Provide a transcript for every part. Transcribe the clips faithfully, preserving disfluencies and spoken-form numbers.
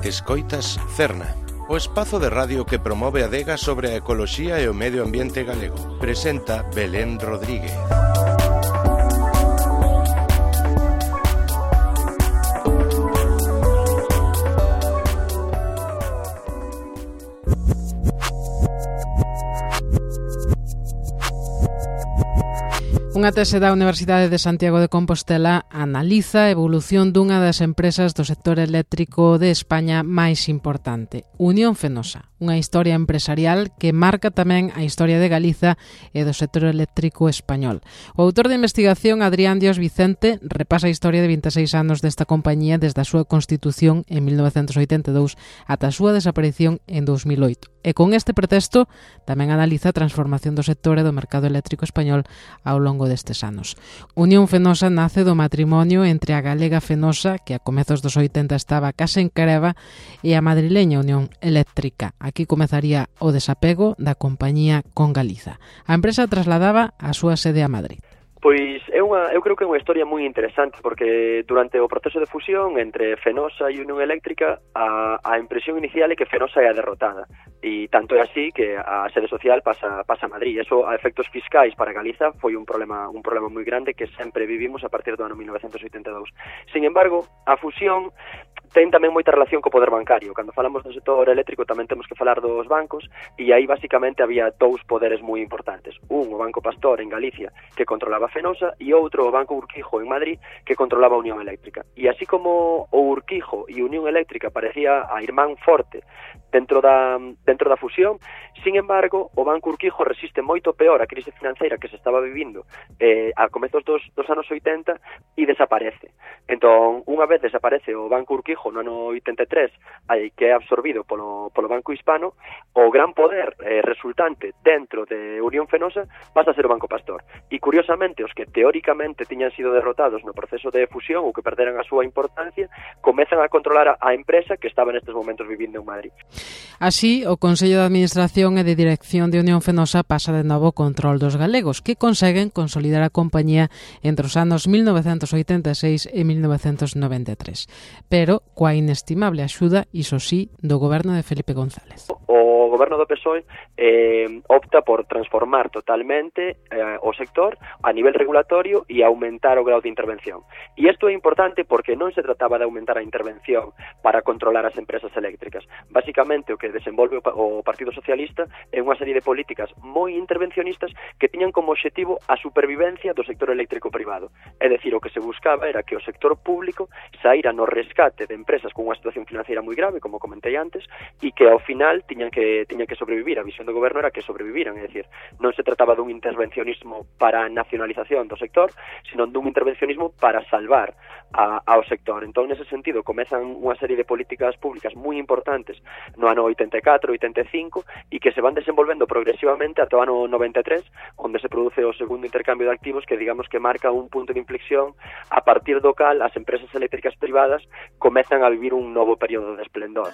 Escoitas Cerna, o espazo de radio que promove a adega sobre a ecoloxía e o medio ambiente galego. Presenta Belén Rodríguez. Unha tese da Universidade de Santiago de Compostela analiza a evolución dunha das empresas do sector eléctrico de España máis importante, Unión Fenosa, unha historia empresarial que marca tamén a historia de Galiza e do sector eléctrico español. O autor da investigación, Adrián Dios Vicente, repasa a historia de vinte e seis anos desta compañía desde a súa constitución en mil novecentos oitenta e dous ata a súa desaparición en dous mil oito. E con este pretexto tamén analiza a transformación do sector e do mercado eléctrico español ao longo destes anos. Unión Fenosa nace do matrimonio entre a galega Fenosa, que a comezos dos oitenta estaba case en creba, e a madrileña Unión Eléctrica. Aquí comezaría o desapego da compañía con Galiza. A empresa trasladaba a súa sede a Madrid. Pois é unha, eu creo que é unha historia moi interesante porque durante o proceso de fusión entre Fenosa e Unión Eléctrica a, a impresión inicial é que Fenosa é a derrotada e tanto é así que a sede social pasa, pasa a Madrid. Eso a efectos fiscais para Galiza foi un problema un problema moi grande que sempre vivimos a partir do ano mil novecentos oitenta e dous. Sin embargo, a fusión ten tamén moita relación co poder bancario. Cando falamos do sector eléctrico tamén temos que falar dos bancos e aí basicamente había dous poderes moi importantes. Un, o Banco Pastor en Galicia, que controlaba Fenosa, e outro, o Banco Urquijo en Madrid, que controlaba a Unión Eléctrica. E así como o Urquijo e Unión Eléctrica parecía a irmán forte dentro da, dentro da fusión, sin embargo, o Banco Urquijo resiste moito peor a crise financeira que se estaba vivindo eh, a comezos dos, dos anos oitenta e desaparece. Entón, unha vez desaparece o Banco Urquijo no ano oitenta e tres, aí que é absorbido polo, polo Banco Hispano, o gran poder eh, resultante dentro de Unión Fenosa pasa a ser o Banco Pastor. E curiosamente, os que teóricamente tiñan sido derrotados no proceso de fusión ou que perderan a súa importancia, comezan a controlar a, a empresa que estaba nestes momentos vivindo en Madrid. Así, o Consello de Administración e de Dirección de Unión Fenosa pasa de novo o control dos galegos, que conseguen consolidar a compañía entre os anos mil novecentos oitenta e seis e mil novecentos noventa e tres. Pero coa inestimable axuda, iso sí, do goberno de Felipe González. O goberno do P S O E eh, opta por transformar totalmente eh, o sector a nivel regulatorio e aumentar o grau de intervención. E isto é importante porque non se trataba de aumentar a intervención para controlar as empresas eléctricas. Básicamente, o que desenvolve o Partido Socialista é unha serie de políticas moi intervencionistas que tiñan como obxectivo a supervivencia do sector eléctrico privado. É dicir, o que se buscaba era que o sector público saíra no rescate de empresas con unha situación financiera moi grave, como comentei antes, e que ao final tiñan que tiñan que sobrevivir. A visión do goberno era que sobreviviran, é dicir, non se trataba dun intervencionismo para a nacionalización do sector, sino dun intervencionismo para salvar a, ao sector. Entón, nese sentido, comezan unha serie de políticas públicas moi importantes no ano oitenta e catro, oitenta e cinco e que se van desenvolvendo progresivamente ata o ano noventa e tres, onde se produce o segundo intercambio de activos que digamos que marca un punto de inflexión a partir do cal as empresas eléctricas privadas comezan a vivir un novo período de esplendor.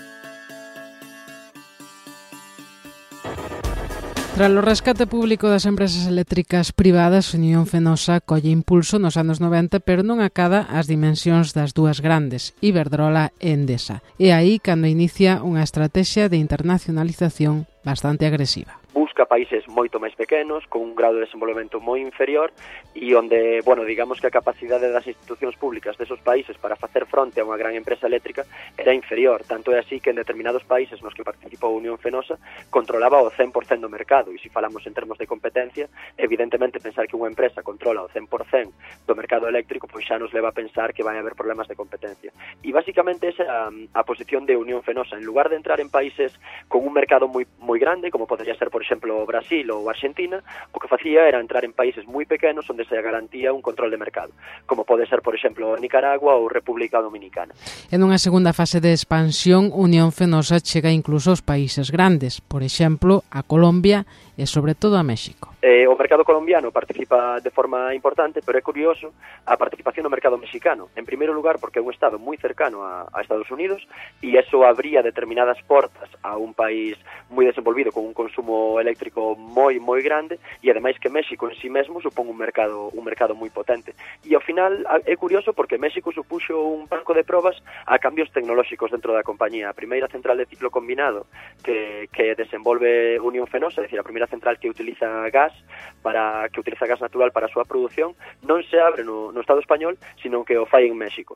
Tras o rescate público das empresas eléctricas privadas, Unión Fenosa colle impulso nos anos noventa, pero non acada as dimensións das dúas grandes, Iberdrola e Endesa. E aí cando inicia unha estrategia de internacionalización bastante agresiva. Busca países moito máis pequenos, con un grado de desenvolvemento moi inferior e onde, bueno, digamos que a capacidade das institucións públicas desos países para facer fronte a unha gran empresa eléctrica era inferior. Tanto é así que en determinados países nos que participou a Unión Fenosa controlaba o cen por cento do mercado. E se falamos en termos de competencia, evidentemente pensar que unha empresa controla o cen por cento do mercado eléctrico pois xa nos leva a pensar que vai haber problemas de competencia. E basicamente esa é a, a posición de Unión Fenosa. En lugar de entrar en países con un mercado moi moi grande, como podría ser, por exemplo, Brasil ou Argentina, o que facía era entrar en países moi pequenos onde se garantía un control de mercado, como pode ser, por exemplo, Nicaragua ou República Dominicana. En unha segunda fase de expansión, Unión Fenosa chega incluso aos países grandes, por exemplo, a Colombia e sobre todo a México. Eh, o mercado colombiano participa de forma importante, pero é curioso a participación no mercado mexicano. En primeiro lugar, porque é un estado moi cercano a, a Estados Unidos e eso abría determinadas portas a un país moi desenvolvido con un consumo eléctrico moi moi grande e ademais que México en sí mesmo supón un mercado un mercado moi potente. E ao final é curioso porque México supuxo un banco de probas a cambios tecnolóxicos dentro da compañía. A primeira central de ciclo combinado que, que desenvolve Unión Fenosa, é dicir, a primeira central que utiliza gas para que utiliza gas natural para a súa produción, non se abre no, no Estado español, sino que o fai en México.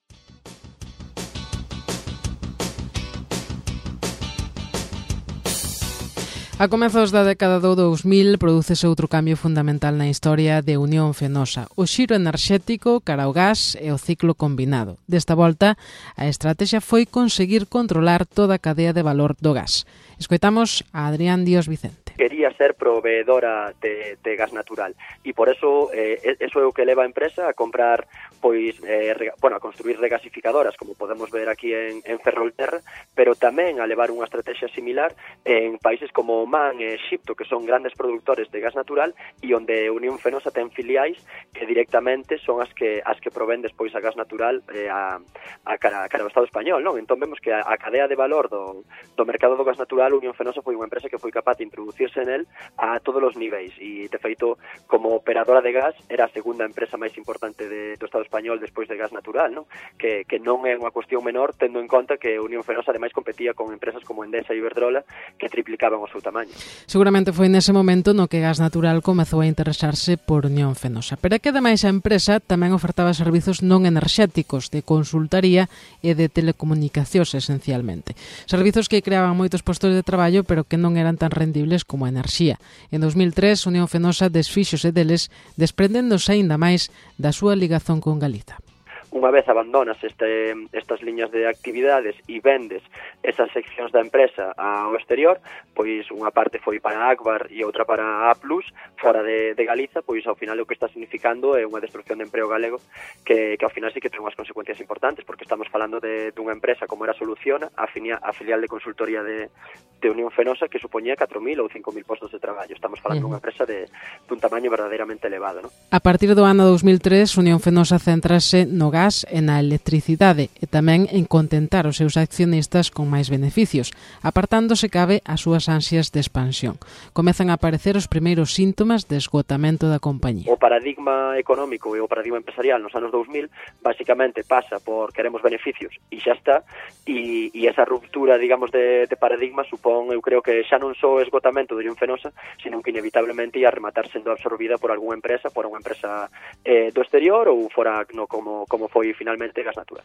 A comezos da década do dous mil prodúcese outro cambio fundamental na historia de Unión Fenosa, o xiro enerxético cara ao gas e o ciclo combinado. Desta volta, a estrategia foi conseguir controlar toda a cadea de valor do gas. Escoitamos a Adrián Díaz Vicente. Quería ser proveedora de, de gas natural e por eso eh, eso é o que leva a empresa a comprar, pois, eh, rega, bueno, a construir regasificadoras, como podemos ver aquí en, en Ferrolterra, pero tamén a levar unha estrategia similar en países como Omán e Exipto, que son grandes productores de gas natural e onde Unión Fenosa ten filiais que directamente son as que as que provén despois a gas natural eh, a, a cara, a cara ao Estado español, non? Entón vemos que a, a cadea de valor do, do mercado do gas natural, Unión Fenosa foi unha empresa que foi capaz de introducirse en el a todos os niveis e, de feito, como operadora de gas era a segunda empresa máis importante de, do Estado español despois de gas natural, non? Que, que non é unha cuestión menor, tendo en conta que Unión Fenosa ademais competía con empresas como Endesa e Iberdrola que triplicaban o seu tamaño. Seguramente foi nese momento no que Gas Natural comezou a interesarse por Unión Fenosa, pero é que ademais a empresa tamén ofertaba servizos non enerxéticos de consultaría e de telecomunicacións esencialmente. Servizos que creaban moitos postos de traballo pero que non eran tan rendibles como a enerxía. En dous mil tres, Unión Fenosa desfíxose deles, desprendéndose aínda máis da súa ligazón con Galiza. Unha vez abandonas este, estas liñas de actividades e vendes esas seccións da empresa ao exterior, pois unha parte foi para Agbar e outra para A plus, fora de, de Galiza, pois ao final o que está significando é unha destrucción de emprego galego que, que ao final sí que ten unhas consecuencias importantes, porque estamos falando de, dunha empresa como era Soluciona, a, finia, a filial de consultoría de, de Unión Fenosa, que supoñía catro mil ou cinco mil postos de traballo. Estamos falando dunha empresa de, dun tamaño verdadeiramente elevado, non? A partir do ano dous mil tres, Unión Fenosa centrase no gas e na electricidade e tamén en contentar os seus accionistas con máis beneficios, apartándose cabe as súas ansias de expansión. Comezan a aparecer os primeiros síntomas de esgotamento da compañía. O paradigma económico e o paradigma empresarial nos anos dous mil basicamente pasa por queremos beneficios e xa está, e, e esa ruptura, digamos, de, de paradigma supón, eu creo que xa non só o esgotamento de Unión Fenosa, sino que inevitablemente ia rematar sendo absorbida por algunha empresa, por unha empresa eh, do exterior ou fora no, como, como foi finalmente finalmente gas natural.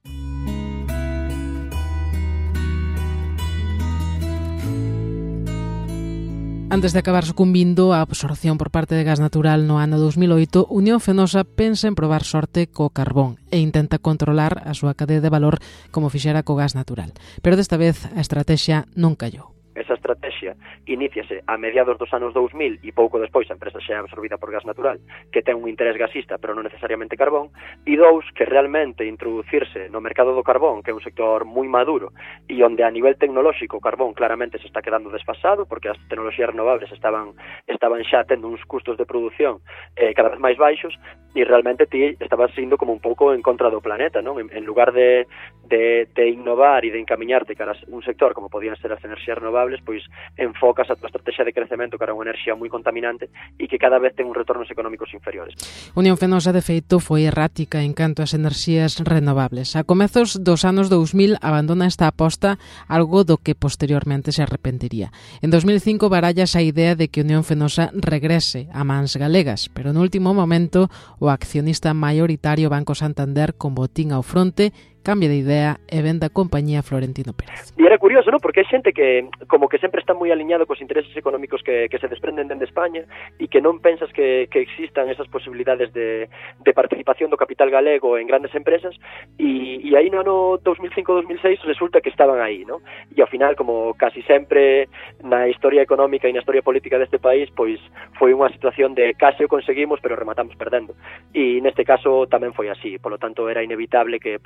Antes de acabar sucumbindo á absorción por parte de Gas Natural no ano dous mil oito, Unión Fenosa pensa en probar sorte co carbón e intenta controlar a súa cadea de valor como fixera co gas natural. Pero desta vez a estrategia non callou. Esa estrategia iníciase a mediados dos anos dous mil e pouco despois a empresa xa é absorbida por gas natural, que ten un interés gasista pero non necesariamente carbón, e dous, que realmente introducirse no mercado do carbón, que é un sector moi maduro e onde a nivel tecnolóxico o carbón claramente se está quedando desfasado porque as tecnoloxías renovables estaban estaban xa tendo uns custos de produción eh, cada vez máis baixos e realmente ti estabas indo como un pouco en contra do planeta, non? En, en lugar de, de, de innovar e de encamiñarte cara a un sector como podían ser as enerxías renovables, pois enfocas a tua estrategia de crecemento cara a unha enerxía moi contaminante e que cada vez ten uns retornos económicos inferiores. Unión Fenosa, de feito, foi errática en canto ás enerxías renovables. A comezos dos anos dous mil abandona esta aposta, algo do que posteriormente se arrepentiría. En dous mil cinco barallas a idea de que Unión Fenosa regrese a mans galegas, pero no último momento o accionista maioritario Banco Santander, con botín ao fronte, cambia de idea e vende a compañía Florentino Pérez. E era curioso, non? Porque hai xente que como que sempre está moi aliñado cos intereses económicos que, que se desprenden dende España e que non pensas que, que existan esas posibilidades de, de participación do capital galego en grandes empresas e, e aí no ano dous mil cinco dous mil seis resulta que estaban aí, non? E ao final, como casi sempre na historia económica e na historia política deste país, pois foi unha situación de case o conseguimos, pero rematamos perdendo. E neste caso tamén foi así, polo tanto era inevitable que pouco despois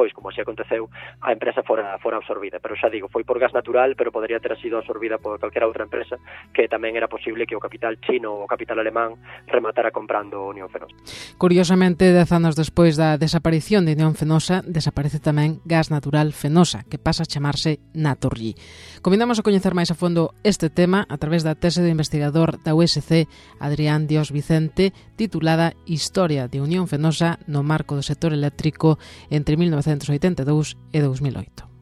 despois, como así aconteceu, a empresa fora, fora absorbida. Pero xa digo, foi por gas natural, pero podería ter sido absorbida por calquera outra empresa, que tamén era posible que o capital chino ou o capital alemán rematara comprando Unión Fenosa. Curiosamente, dez anos despois da desaparición de Unión Fenosa, desaparece tamén Gas Natural Fenosa, que pasa a chamarse Naturgy. Convidamos a coñecer máis a fondo este tema a través da tese do investigador da U S C, Adrián Dios Vicente, titulada Historia de Unión Fenosa no marco do sector eléctrico entre mil novecentos oitenta e dous e dous mil oito.